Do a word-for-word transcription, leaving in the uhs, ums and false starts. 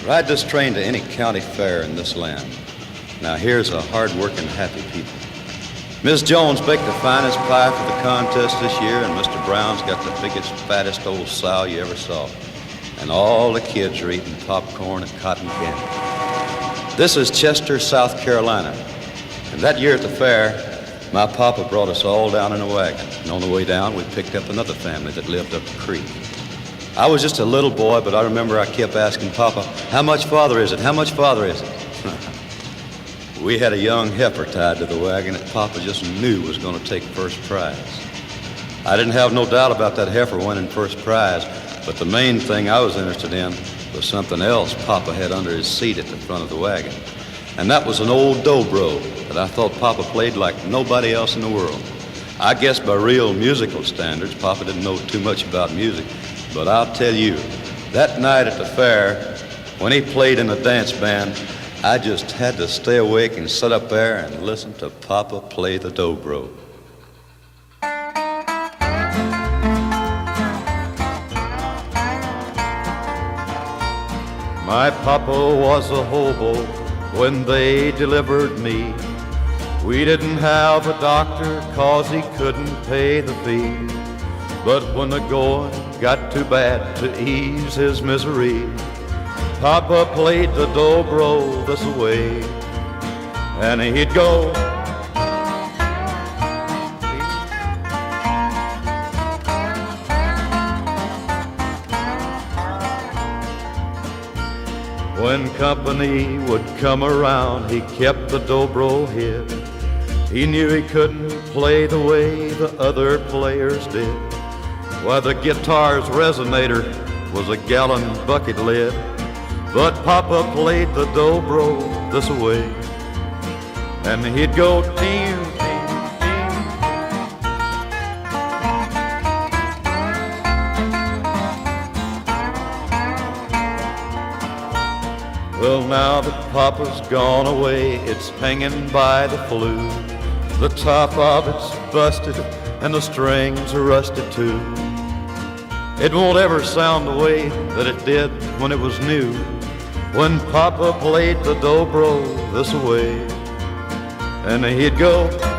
Ride this train to any county fair in this land. Now here's a hard-working, happy people. Miss Jones baked the finest pie for the contest this year, and Mister Brown's got the biggest, fattest old sow you ever saw. And all the kids are eating popcorn and cotton candy. This is Chester, South Carolina. And that year at the fair, my papa brought us all down in a wagon. And on the way down, we picked up another family that lived up the creek. I was just a little boy, but I remember I kept asking Papa, how much farther is it? How much farther is it? We had a young heifer tied to the wagon that Papa just knew was going to take first prize. I didn't have no doubt about that heifer winning first prize, but the main thing I was interested in was something else Papa had under his seat at the front of the wagon. And that was an old dobro that I thought Papa played like nobody else in the world. I guess by real musical standards, Papa didn't know too much about music, but I'll tell you, that night at the fair, when he played in the dance band, I just had to stay awake and sit up there and listen to Papa play the dobro. My papa was a hobo when they delivered me. We didn't have a doctor 'cause he couldn't pay the fee. But when the going got too bad to ease his misery, Papa played the dobro this way, and he'd go. When company would come around, he kept the dobro hid. He knew he couldn't play the way the other players did. Why, the guitar's resonator was a gallon bucket lid. But Papa played the dobro this way, and he'd go team, team, team. Well, now that Papa's gone away, it's hanging by the flue. The top of it's busted and the strings are rusted too. It won't ever sound the way that it did when it was new, when Papa played the dobro this way, and he'd go.